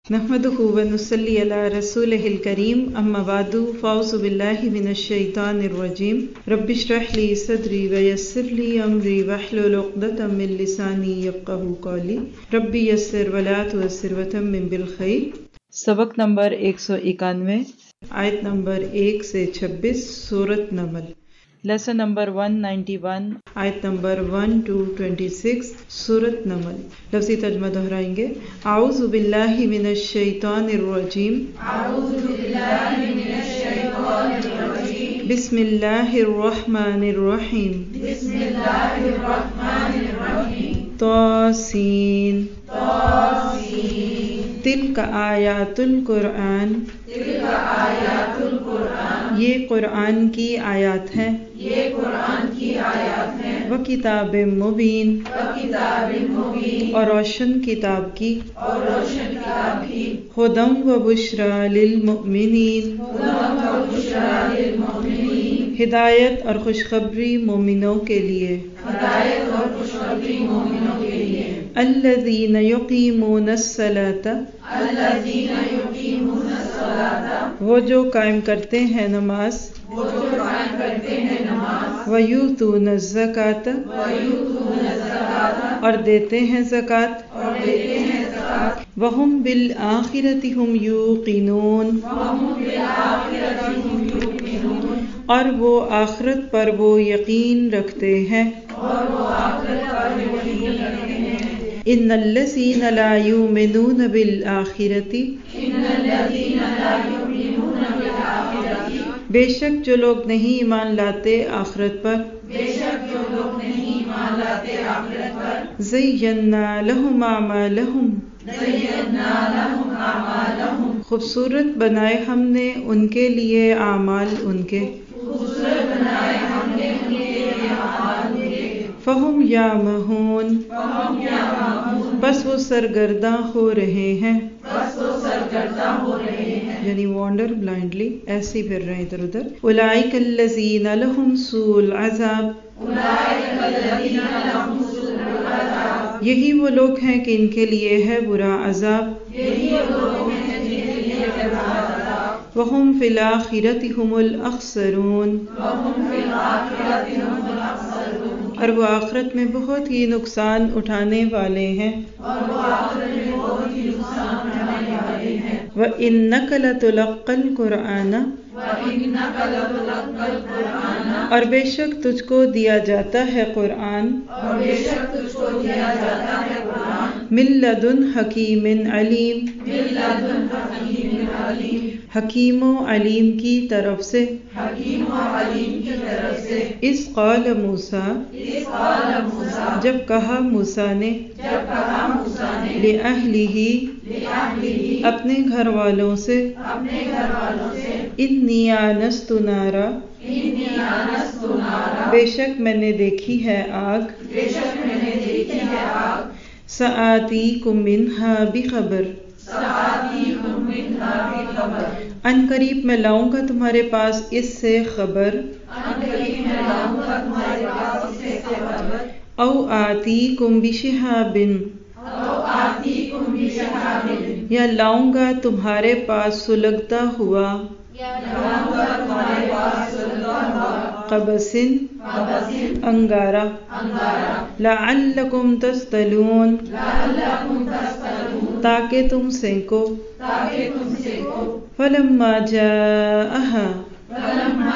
نحمده ونصلي على رسوله الكريم اما بعد فاعوذ بالله من الشيطان الرجيم رب اشرح لي صدري ويسر لي امري واحلل عقدة من لساني يفقهوا قولي رب يسر ولا تعسر وتمم بالخير۔ سبق نمبر 191، آیت نمبر 1 سے 26، سورۃ نمل۔ لیسن نمبر 191، آیت نمبر 1 to 26، سورۃ نمل۔ لفظی ترجمہ دہرائیں گے۔ اعوذ باللہ من الشیطان الرجیم، اعوذ باللہ من الشیطان الرجیم، بسم اللہ الرحمن الرحیم، بسم اللہ الرحمن الرحیم، طاسین، طاسین، تلک آیات القرآن، تلک آیات القرآن، یہ قرآن کی آیات ہیں، یہ قرآن کی آیات ہیں، وکتاب مبین، وکتاب مبین، اور روشن کتاب کی، اور روشن کتاب کی، ہدی و بشریٰ للمؤمنین، ہدی و بشریٰ للمؤمنین، ہدایت اور خوشخبری مومنوں کے لیے، ہدایت اور خوشخبری مومنوں کے لیے، الذین یقیمون الصلاۃ، الذین یقیمون الصلاۃ، وہ جو قائم کرتے ہیں نماز، وہ جو قائم کرتے ہیں نماز، ویؤتون الزکوٰۃ، ویؤتون الزکوٰۃ، اور دیتے ہیں زکوٰۃ، اور دیتے ہیں زکوٰۃ، وہم بالآخرۃ ہم یوقنون، وہم بالآخرۃ ہم یوقنون، اور وہ آخرت پر وہ یقین رکھتے ہیں، اور وہ آخرت پر یقین رکھتے ہیں، ان الذین لا یؤمنون بالآخرۃ، ان الذین لا یؤمنون بالآخرۃ، بے شک جو لوگ نہیں ایمان لاتے آخرت پر، بے شک جو لوگ نہیں ایمان لاتے آخرت پر، زینا لہم اعمالہم، زینا لہم اعمالہم، خوبصورت بنائے ہم نے ان کے لیے اعمال ان کے، خوبصورت بنائے ہم نے ان کے لیے اعمال ان کے، فہم یعمہون، فہم یعمہون، بس وہ سرگرداں ہو رہے ہیں، بس وہ سرگرداں ہو رہے ہیں، یعنی وانڈر بلائنڈلی، ایسے ہی پھر رہے ہیں ادھر ادھر۔ اولئک الذین لہم سوء العذاب، اولئک الذین لہم سوء العذاب، یہی وہ لوگ ہیں کہ ان کے لیے ہے برا عذاب، یہی وہ لوگ ہیں جن کے لیے ہے برا عذاب، وہم فی الآخرۃ ہم الاخسرون، وہم فی الآخرۃ ہم الاخسرون، اور وہ آخرت میں بہت ہی نقصان اٹھانے والے ہیں، اور وہ آخرت میں بہت ہی نقصان اٹھانے والے ہیں، وَإِنَّكَ لَتُلَقَّى الْقُرْآنَ، وَإِنَّكَ لَتُلَقَّى الْقُرْآنَ، اور بے شک تجھ کو دیا جاتا ہے قرآن، اور بے شک تجھ کو دیا جاتا ہے قرآن، من لدن حکیم علیم، من لدن حکیم علیم، حکیم و علیم کی طرف سے، حکیم و علیم کی طرف سے، اذ قال موسیٰ، اذ قال موسیٰ، جب کہا موسیٰ نے، جب کہا موسیٰ نے، لِأَهْلِهِ، لِأَهْلِهِ، اپنے گھر والوں سے، اپنے گھر والوں سے، انی آنست نارا، انی آنست نارا، بے شک میں نے دیکھی ہے آگ، بے شک میں نے دیکھی ہے آگ، سآتیکم منہا بخبر، سآتیکم منہا بخبر، ان قریب میں لاؤں گا تمہارے پاس اس سے خبر، ان قریب میں لاؤں گا تمہارے پاس اس سے خبر، او آتیکم بشہاب، او آتیکم بشہاب، یا لاؤں گا تمہارے پاس سلگتا ہوا، لاؤں گا تمہارے پاس سلگتا ہوا، قبس، قبس، انگارہ، انگارہ، لعلکم تصطلون، لعلکم تصطلون، تاکہ تم سینکو، تاکہ تم سیکھو، فلما جاءہا، فلما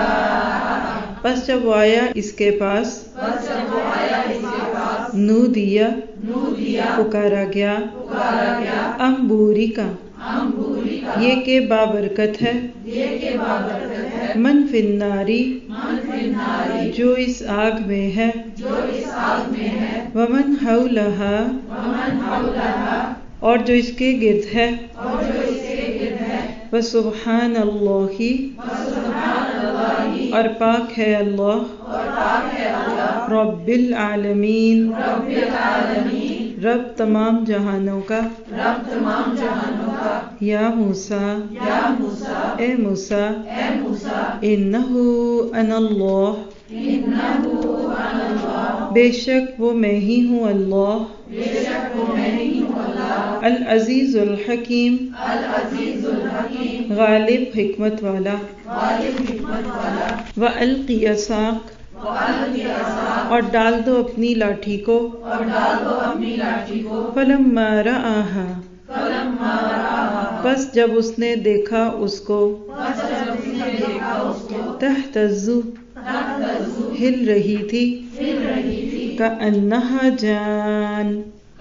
جاء، پس جب وہ آیا اس کے پاس، بس جب وہ آیا اس کے پاس، نودیا، نودیا، پکارا گیا، پکارا گیا، امبوری کا، انبوری کا، یہ کہ بابرکت ہے، یہ کہ بابرکت ہے، من فی الناری، من فی الناری، جو اس آگ میں ہے، جو اس آگ میں ہے، ومن حولہا، ومن حولہا، اور جو اس کے گرد ہے، اور جو اس کے گرد ہے، وسبحان اللہ، وسبحان اللہ، اور پاک ہے اللہ، اور پاک ہے اللہ، رب العالمین، رب العالمین، رب تمام جہانوں کا، رب تمام جہانوں کا، یا موسیٰ، یا موسیٰ، اے موسیٰ، اے موسیٰ، انہ انا اللہ، انہ انا اللہ، بے شک وہ میں ہی ہوں اللہ، بے شک وہ میں ہی ہوں اللہ، العزیز الحکیم العزیز الحکیم غالب حکمت والا غالب حکمت والا وَأَلْقِ عَصَاكَ وَأَلْقِ عَصَاكَ اور ڈال دو اپنی لاٹھی کو اور ڈال دو اپنی لاٹھی کو فَلَمَّا رَآهَا فَلَمَّا رَآهَا پس جب اس نے دیکھا اس کو پس جب اس نے دیکھا اس کو تہتز تہتز ہل رہی تھی ہل رہی تھی کأنہا جان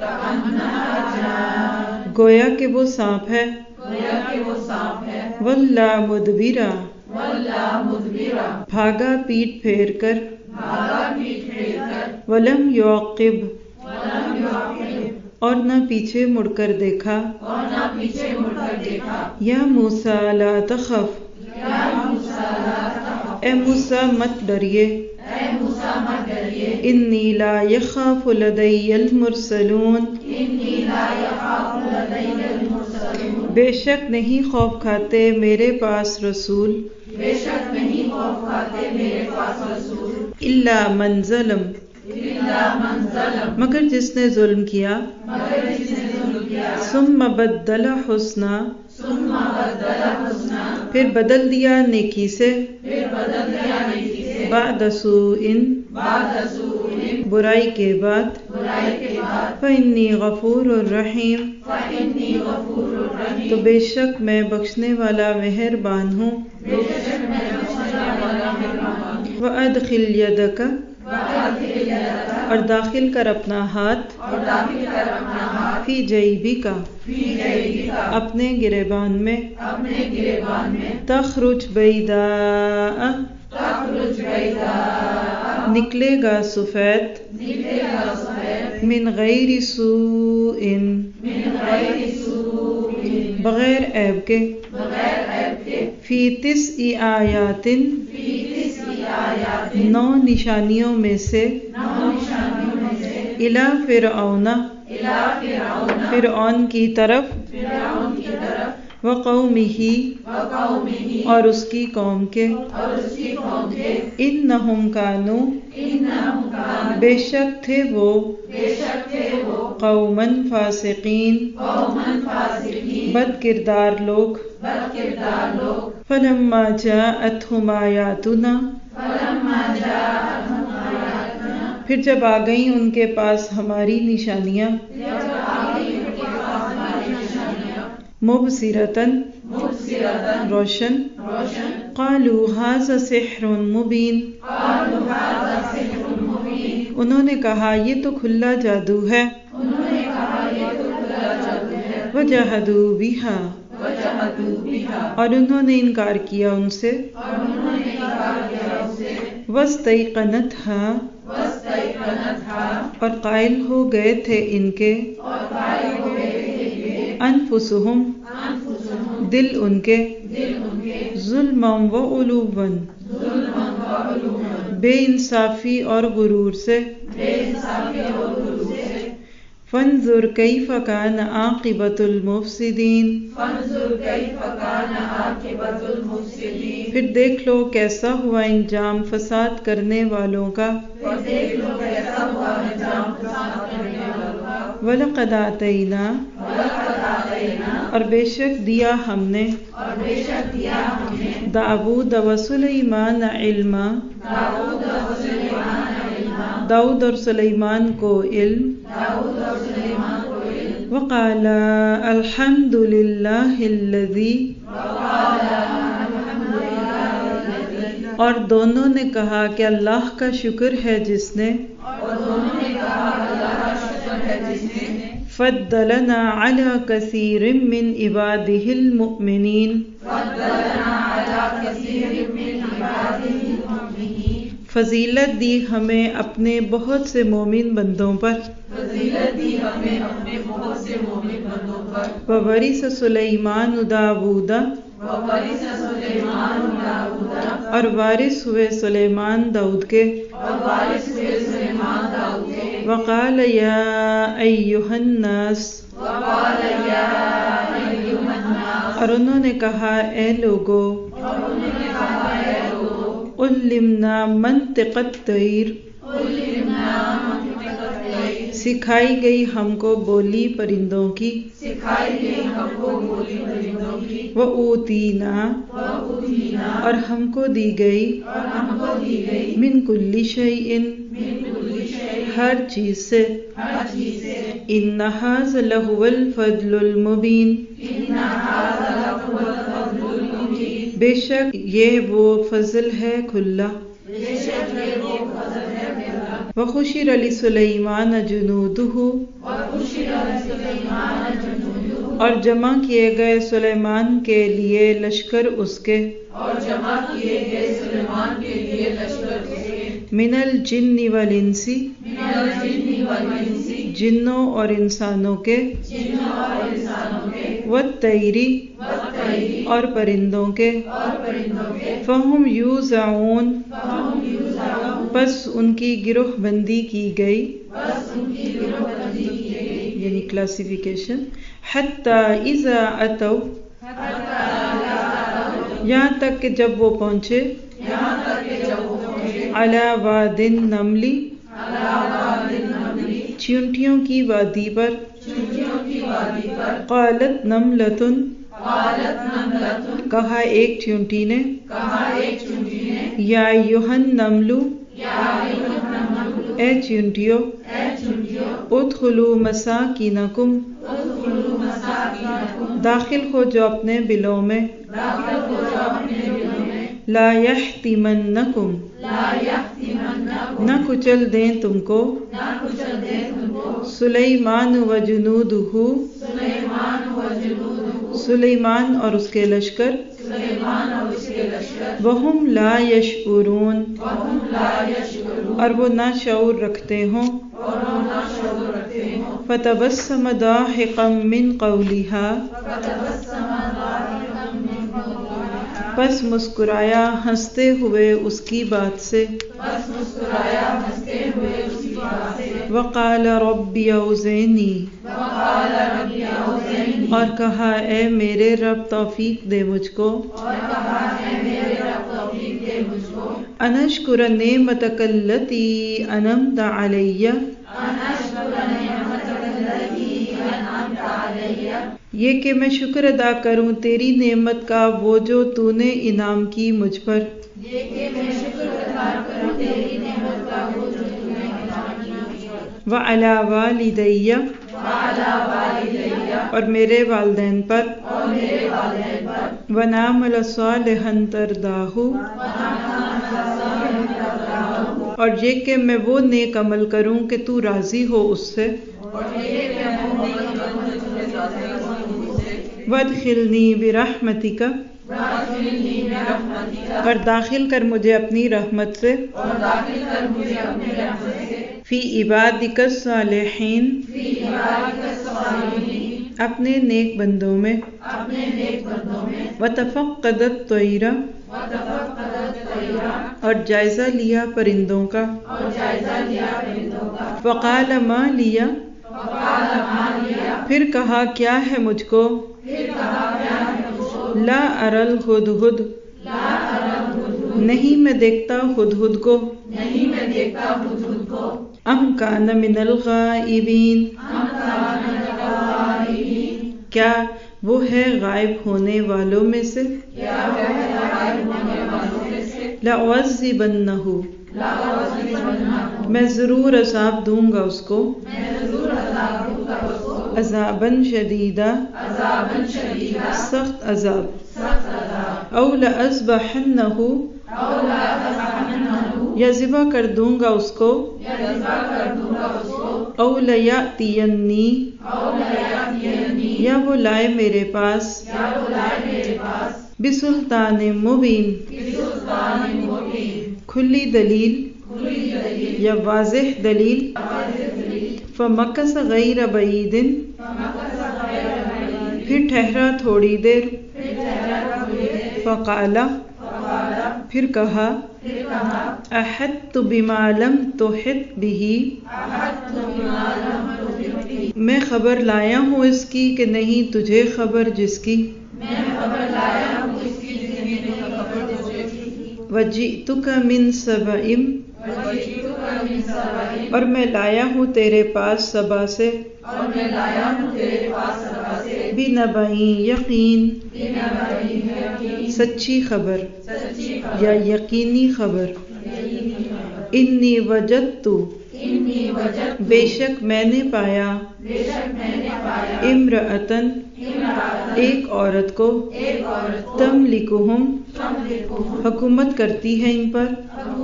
کأنہا جان گویا کہ وہ سانپ ہے گویا کہ وہ سانپ ہے وَلَّا مُدْبِرًا وَلَّا مُدْبِرًا بھاگا پیٹ پھیر کر بھاگا پیٹ پھیر کر وَلَمْ يُعَقِّبْ وَلَمْ يُعَقِّبْ اور نہ پیچھے مڑ کر دیکھا اور نہ پیچھے مڑ کر دیکھا یا موسیٰ لا تخف یا موسیٰ لا تخف اے موسیٰ مت ڈریے اے موسیٰ مت ڈریے انی لا یخاف لدی المرسلون انی لا یخاف لدی المرسلون بے شک نہیں خوف کھاتے میرے پاس رسول بے شک نہیں خوف کھاتے میرے پاس رسول الا من ظلم الا من ظلم مگر جس نے ظلم کیا مگر جس نے ظلم کیا ثم بدل حسنا ثم بدل حسنا پھر بدل دیا نیکی سے پھر بدل دیا نیکی سے بعد سوء بعد سوء برائی کے بعد برائی کے بعد فإنی غفور الرحیم فإنی غفور الرحیم تو بے شک میں بخشنے والا مہربان ہوں بے شک میں بخشنے والا مہربان ہوں وَأَدْخِلْ يَدَكَ وَأَدْخِلْ يَدَكَ اور داخل کر اپنا ہاتھ اور داخل کر اپنا ہاتھ فی جیبک فی جیبک اپنے گریبان میں اپنے گریبان میں تخرج بیضاء تخرج بیضاء نکلے گا سفید نکلے گا سفید من غیر سوء من غیر سوء بغیر عیب کے بغیر عیب کے فی تسع آیات فی تسع آیات 9 نشانیوں میں سے 9 نشانیوں میں سے الی فرعون الی فرعون فرعون کی طرف فرعون کی طرف وقومہ وقومہ اور اس کی قوم کے اور اس کی قوم کے انہم کانوا انہم کانوا بے شک تھے وہ بے شک تھے وہ قوما فاسقین قوما فاسقین بد کردار لوگ بد کردار لوگ فلما جاءتہم آیاتنا فلما جاءتہم آیاتنا پھر جب آ گئیں ان کے پاس ہماری نشانیاں جب آگئی ان کے پاس ہماری نشانیاں مبصرتاً مبصرتاً روشن روشن قالوا ھذا سحر مبین قالوا ھذا سحر مبین انہوں نے کہا یہ تو کھلا جادو ہے انہوں نے کہا یہ تو کھلا جادو ہے وجحدوا بہا وجحدوا بہا اور انہوں نے انکار کیا ان سے اور انہوں نے انکار کیا اس سے واستیقنتھا واستیقنتھا اور قائل ہو گئے تھے ان کے اور قائل ہو گئے تھے کہ انفسہم انفسہم دل ان کے دل ان کے ظلما و علوا ظلما و علوا بے انصافی اور غرور سے بے انصافی اور غرور سے فانظر کیف کان عاقبۃ المفسدین فانظر کیف کان عاقبۃ المفسدین پھر دیکھ لو کیسا ہوا انجام فساد کرنے والوں کا اور دیکھ لو کیسا ہوا انجام فساد کرنے والوں کا وَلَقَدْ آتَيْنَا وَلَقَدْ آتَيْنَا اور بے شک دیا ہم نے اور بے شک دیا ہم نے داؤد و سلیمان علما داؤد اور سلیمان علما داؤد اور سلیمان کو علم داؤد اور سلیمان کو علم وقال الحمد للہ الذی وقال الحمد للہ الذی اور دونوں نے کہا کہ اللہ کا شکر ہے جس نے اور دونوں نے کہا اللہ کا شکر ہے جس نے فضلنا علی کثیر من عباده المؤمنین فضلنا علی کثیر من عباده المؤمنین فضیلت دی ہمیں اپنے بہت سے مومن بندوں پر فضیلت دی ہمیں اپنے بہت سے مومن بندوں پر وورث سلیمان داؤد وورث سلیمان داؤد اور وارث ہوئے سلیمان داؤد کے اور وارث ہوئے سلیمان داؤد کے وقال یا ایھا الناس وقال یا ایھا الناس اور انہوں نے کہا اے لوگو اور انہوں نے کہا اے لوگو علمنا منطق الطیر علمنا منطق الطیر سکھائی گئی ہم کو بولی پرندوں کی، سکھائی گئی ہم کو بولی پرندوں کی، وَأُوتِینَا وَأُوتِینَا اور ہم کو دی گئی، اور ہم کو دی گئی، من کل شیء من کل شیء ہر چیز سے، ہر چیز سے، ان ھذا لہو الفضل المبین ان ھذا لہو الفضل المبین، بے شک یہ وہ فضل ہے کھلا، بے شک یہ وہ فضل ہے میرا، وَحُشِرَ لِسُلَیْمَانَ جُنُودُهُ وَحُشِرَ لِسُلَیْمَانَ جُنُودُهُ اور جمع کیے گئے سلیمان کے لیے لشکر اس کے، اور جمع کیے گئے سلیمان کے لیے لشکر اس کے، من الجن والانس من الجن والانس جنوں اور انسانوں کے، جنوں اور انسانوں کے، والطیر والطیر اور پرندوں کے، اور پرندوں کے، فہم یوزعون فہم یوزعون پس ان کی گروہ بندی کی گئی، بس ان کی گروہ بندی کی گئی، یعنی کلاسیفیکیشن، حتی اذا اتوا یہاں تک کہ جب وہ پہنچے، یہاں تک کہ جب وہ پہنچے، علی واد النمل علی واد النمل چیونٹیوں کی وادی پر، چڑیوں کی وادی پر، قالت نملۃ قالت نملۃ کہا ایک چیونٹی نے، کہا ایک چڑی نے، یا ایھا النمل یا ایھا النمل اے چیونٹیو، اے چڑیوں، ادخلوا مساکینکم ادخلوا مساکینکم داخل ہو جو اپنے بلوں میں، داخل ہو جاؤ اپنے دلوں میں، لا یحطمنکم لا یحطمنکم نہ کچل دیں تم کو، نہ کچل دے تم کو، سلیمان و جنودہ سلیمان و جنودہ سلیمان اور اس کے لشکر، سلیمان اور اس کے لشکر، وہم لا یشعرون وہم لا یشعرون اور وہ نہ شعور رکھتے ہوں، اور وہ نہ شعور رکھتے ہوں، فتبسم ضاحکا من قولها فتبسم ضاحکا من قولها پس مسکرایا ہنستے ہوئے اس کی بات سے، بس مسکرایا ہنستے ہوئے اس کی بات سے، وقال رب اوزعنی وقال رب اوزعنی اور کہا اے میرے رب توفیق دے مجھ کو، اور کہا ہے میرے رب توفیق دے مجھ کو، ان اشکر نعمتک التی انعمت علی ان اشکر نعمتک التی انعمت علی، یہ کہ میں شکر ادا کروں تیری نعمت کا وہ جو تو نے انعام کی مجھ پر، یہ کہ میں شکر ادا کروں تیری نعمت کا وہ جو تو نے انعام کی مجھ پر، وعلی والدی وعلی والدی اور میرے والدین پر، اور میرے والدین پر، ونعمل صالحا ترضاہ اور یہ کہ میں وہ نیک عمل کروں کہ تو راضی ہو اس سے، وادخلنی برحمتک وادخلنی برحمتک اور داخل کر مجھے اپنی رحمت سے، اور داخل کر مجھے اپنی رحمت سے، فی عبادک الصالحین فی عبادک الصالحین اپنے نیک بندوں میں، اپنے نیک بندوں میں، وتفقد الطیر وتفقد الطیر اور جائزہ لیا پرندوں کا، اور جائزہ لیا پرندوں کا، فقال ما لیا وقال ما لیا پھر کہا کیا ہے مجھ کو، پھر کہا کیا ہے مجھ کو، لا اری الہدہد لا اری الہدہد نہیں میں دیکھتا ہدہد کو، نہیں میں دیکھتا ہدہد کو، ام کان من الغائبین ہم کان من الغائبین کیا وہ ہے غائب ہونے والوں میں سے، کیا وہ ہے غائب ہونے والوں میں سے، لأعذبنہ لأعذبنہ میں ضرور عذاب دوں گا اس کو، میں ضرور عذاب دوں گا اس کو، عذاباً شدیدا عذاباً شدیدا سخت عذاب، سخت عذاب، او لأذبحنہ او لأذبحنہ یا ذبح کر دوں گا اس کو، یا ذبح کر دوں گا اس کو، او لیأتینی او لیأتینی یا وہ لائے میرے پاس، یا وہ لائے میرے پاس، بسلطان مبین بسلطان مبین کھلی دلیل کھلی دلیل یا واضح دلیل، واضح دلیل، فمکث غیر بعید فمکث غیر بعید پھر ٹھہرا تھوڑی دیر، پھر ٹھہرا تھوڑی دیر، فقال فقال پھر کہا پھر کہا احطت بما لم تحط به احطت بما لم تحط به میں خبر لایا ہوں اس کی کہ نہیں تجھے خبر جس کی، میں خبر لایا ہوں اس کی جس کی نہیں خبر تجھے کی، وجئتک من سبأ وجئتک من سبأ اور میں لایا ہوں تیرے پاس سبا سے بنبئ یقین سچی خبر یا یقینی خبر انی وجدت بے شک میں نے پایا امرأتن ایک عورت کو تملکہم حکومت کرتی ہے ان پر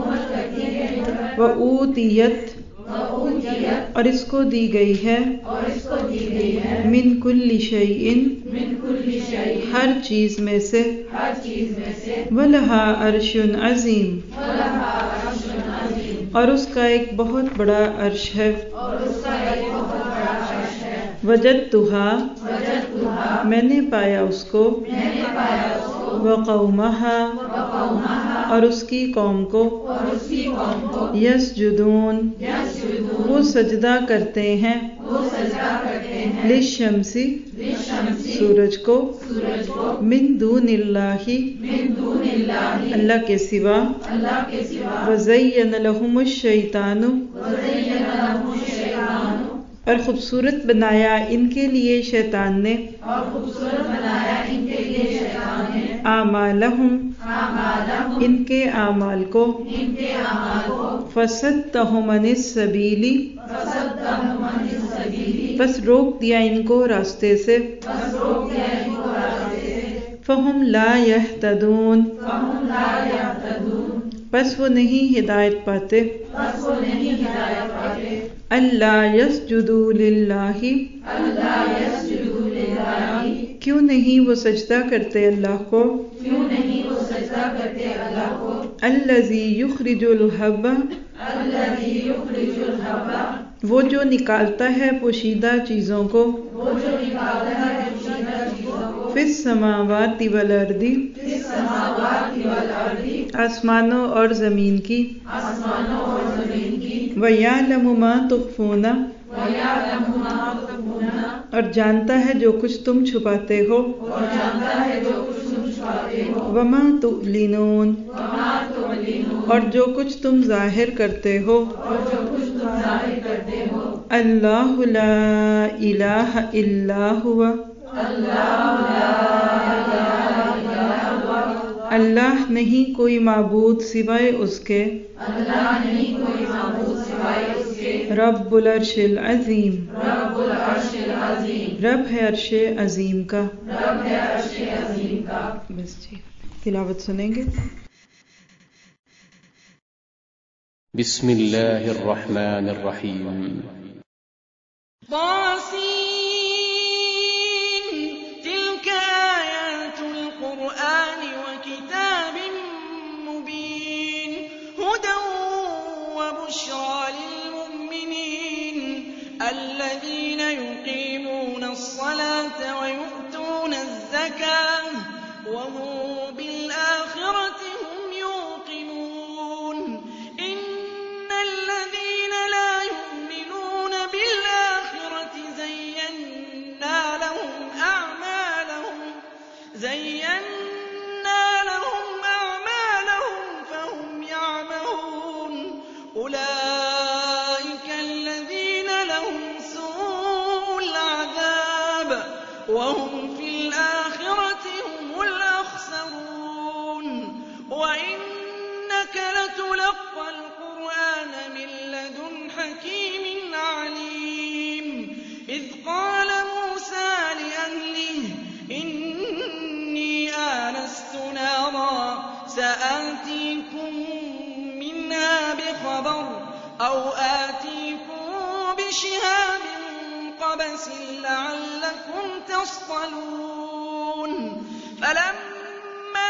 وأوتیت اور اس کو دی گئی ہے من کل شیء ہر چیز میں سے وَلَهَا عرش عظیم اور اس کا ایک بہت بڑا عرش ہے وجدتها میں نے پایا اس کو وقومها اور اس کی قوم کو یسجدون وہ سجدہ کرتے ہیں للشمس سورج کو من دون اللہ اللہ کے سوا وزین لہم الشیطان اور خوبصورت بنایا ان کے لیے شیطان نے اعمالہم ان کے اعمال کو فصدہم عن السبیل بس روک دیا ان کو راستے سے فہم لا یہتدون بس وہ نہیں ہدایت پاتے اللہ یسجدوا للہ کیوں نہیں وہ سجدہ کرتے اللہ کو الذی یخرج الحب وہ جو نکالتا ہے پوشیدہ چیزوں کو فی السماوات والارض آسمانوں اور زمین کی وَيَعْلَمُ مَا تُخْفُونَ اور جانتا ہے جو کچھ تم چھپاتے ہو وَمَا تُعْلِنُونَ اور جو کچھ تم ظاہر کرتے ہو اللہ لا الہ الا هو اللہ نہیں کوئی معبود سوائے اس کے رب العرش العظیم رب ہے عرش عظیم کا بس جی تلاوت سنیں گے بسم اللہ الرحمن الرحیم تلك آيات القرآن وكتاب مبين هدى وبشرى للمؤمنين الذين يقيمون الصلاة ويؤتون الزكاة وهم بالآخرة هم يوقنون إن الذين لا يؤمنون بالآخرة زينا لهم أعمالهم فهم يعمهون أولئك الذين لهم سوء العذاب وهم في الآخرة هم الأخسرون وإنك لتلقى القرآن من لدن حكيم عليم إذ قال موسى لأهله إني آنست نارا سآتيكم منها بخبر أو آتيكم بشهاب قبس لعلكم تصطلون فلما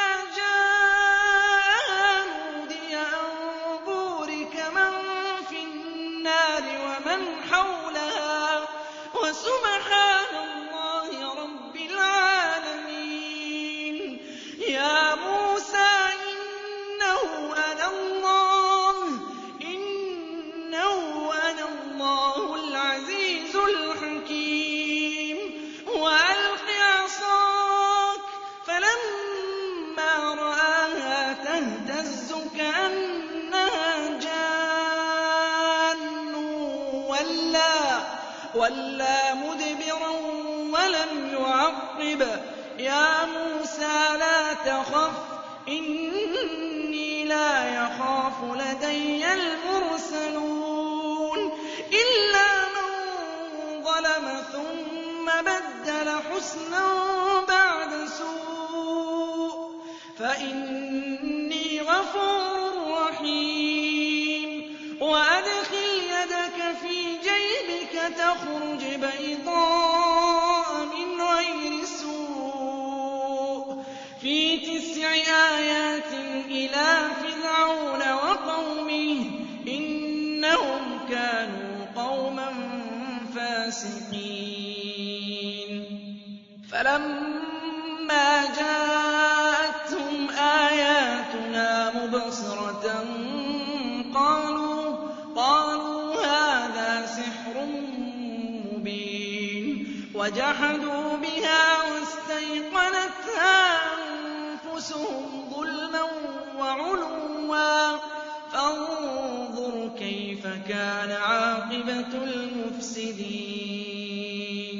جاء نودي أن بورك من في النار ومن حولها وسبحان الله رب العالمين يا موسى إنه أنا الله العزيز الحكيم وألق عصاك فلما وَلَّىٰ مُدْبِرًا وَلَمْ يُعَقِّبْ. يَا مُوسَىٰ لَا تَخَفْ إِنِّي لَا يَخَافُ لَدَيَّ الْمُرْسَلُونَ إِلَّا مَن ظَلَمَ ثُمَّ بَدَّلَ حُسْنًا بَعْدَ سُوءٍ فَإِنِّي غَفُورٌ رَّحِيمٌ. وَأَدْخِلْ يَدَكَ فِي جَيْبِكَ تَخْرُجْ بَيْضَاءَ مِنْ غَيْرِ سُوءٍ فِي 9 آيَاتٍ إِلَىٰ فِرْعَوْنَ وَقَوْمِهِ إِنَّهُمْ كَانُوا قَوْمًا فَاسِقِينَ. فَلَمَّا جَاءَتْهُمْ آيَاتُنَا مُبْصِرَةً قَالُوا هَٰذَا سِحْرٌ مُّبِينٌ. وَجَحَدُوا بِهَا وَاسْتَيْقَنَتْهَا أَنفُسُهُمْ ظُلْمًا وَعُلُوًّا فَانظُرْ كَيْفَ كَانَ عَاقِبَةُ الْمُفْسِدِينَ.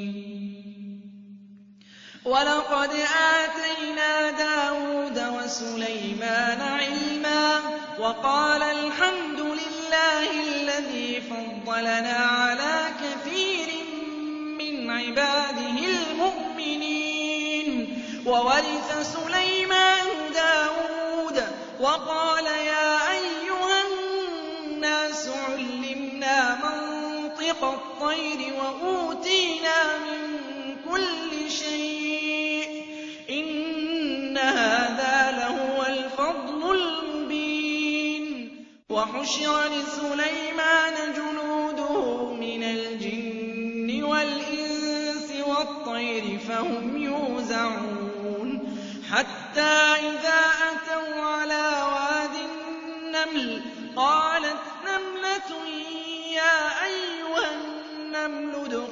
وَلَقَدْ آتَيْنَا دَاوُودَ وَسُلَيْمَانَ عِلْمًا وَقَالَا الْحَمْدُ لِلَّهِ الَّذِي فَضَّلَنَا عَلَىٰ كَثِيرٍ مِّنْ عِبَادِهِ الْمُؤْمِنِينَ. وَوَرِثَ سُلَيْمَانُ دَاوُودَ وَقَالَ يَا أَيُّهَا النَّاسُ عُلِّمْنَا مَنطِقَ الطَّيْرِ وَأُوتِينَا مِن كُلِّ شَيْءٍ إِنَّ هَٰذَا لَهُوَ الْفَضْلُ الْمُبِينُ. وَحُشِرَ لِسُلَيْمَانَ جُنُودُهُ مِنَ الْجِنِّ وَالْإِنسِ وَالطَّيْرِ فَهُمْ يُوزَعُونَ حَتَّىٰ إِذَا أَتَوْا عَلَىٰ وَادِ النَّمْلِ قَالَتْ نَمْلَةٌ يَا أَيُّهَا النَّمْلُ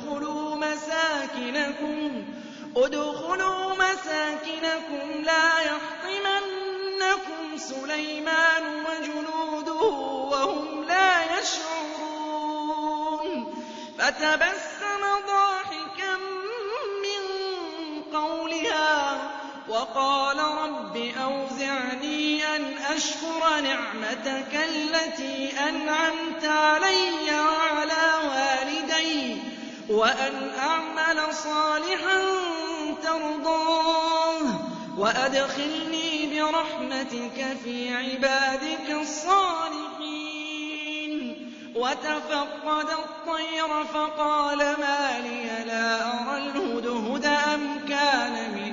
ادْخُلُوا مَسَاكِنَكُمْ لَا يَحْطِمَنَّكُمْ سُلَيْمَانُ وَجُنُودُهُ وَهُمْ لَا يَشْعُرُونَ. فَتَبَسَّمَ ضَاحِكًا مِّن قَوْلِهَا وَقَالَ رَبِّ أَوْزِعْنِي أَنْ أَشْكُرَ نِعْمَتَكَ الَّتِي أَنْعَمْتَ عَلَيَّ وَعَلَىٰ وَالِدَيَّ وَأَنْ أَعْمَلَ صَالِحًا تَرْضَاهُ وَأَدْخِلْنِي بِرَحْمَتِكَ فِي عِبَادِكَ الصَّالِحِينَ. وَتَفَقَّدَ الطَّيْرَ فَقَالَ مَا لِيَ لَا أَرَى الْهُدْهُدَ أَمْ كَانَ مِنَ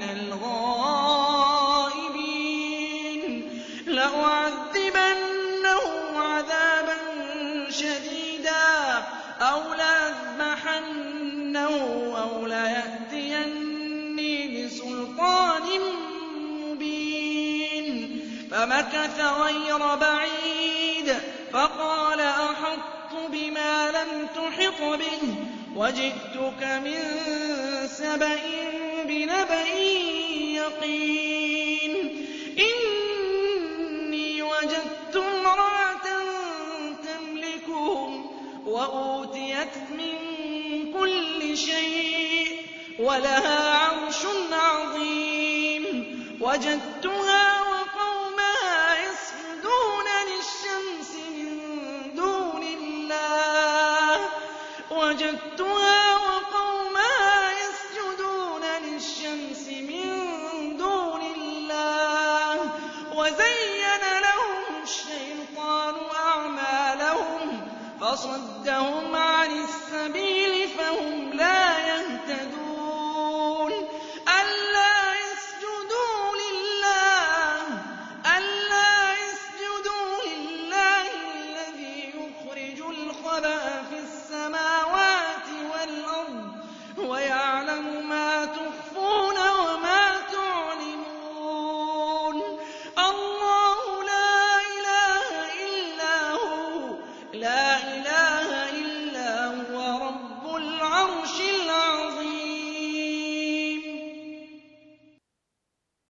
الْغَائِبِينَ. لَأُعَذِّبَنَّهُ عَذَابًا شَدِيدًا أَوْ لَأَذْبَحَنَّهُ أَوْ لَيَأْتِيَنِّي بِسُلْطَانٍ مُّبِينٍ. فَمَكَثَ غَيْرَ بَعِيدٍ فَقَالَ أَحَطتُ بِمَا لَمْ تُحِطْ بِهِ وَجِئْتُكَ مِن سَبَإٍ بِنَبَإٍ يَقِينٍ. إِنِّي وَجَدتُّ امْرَأَةً تَمْلِكُهُمْ وَأُوتِيَتْ مِن كُلِّ شَيْءٍ وَلَهَا عَرْشٌ عَظِيمٌ. وَجَدتُّهَا وَقَوْمَهَا يَسْجُدُونَ لِلشَّمْسِ مِن دُونِ اللَّهِ وَزَيَّنَ لَهُمُ الشَّيْطَانُ أَعْمَالَهُمْ فَصَدَّهُمْ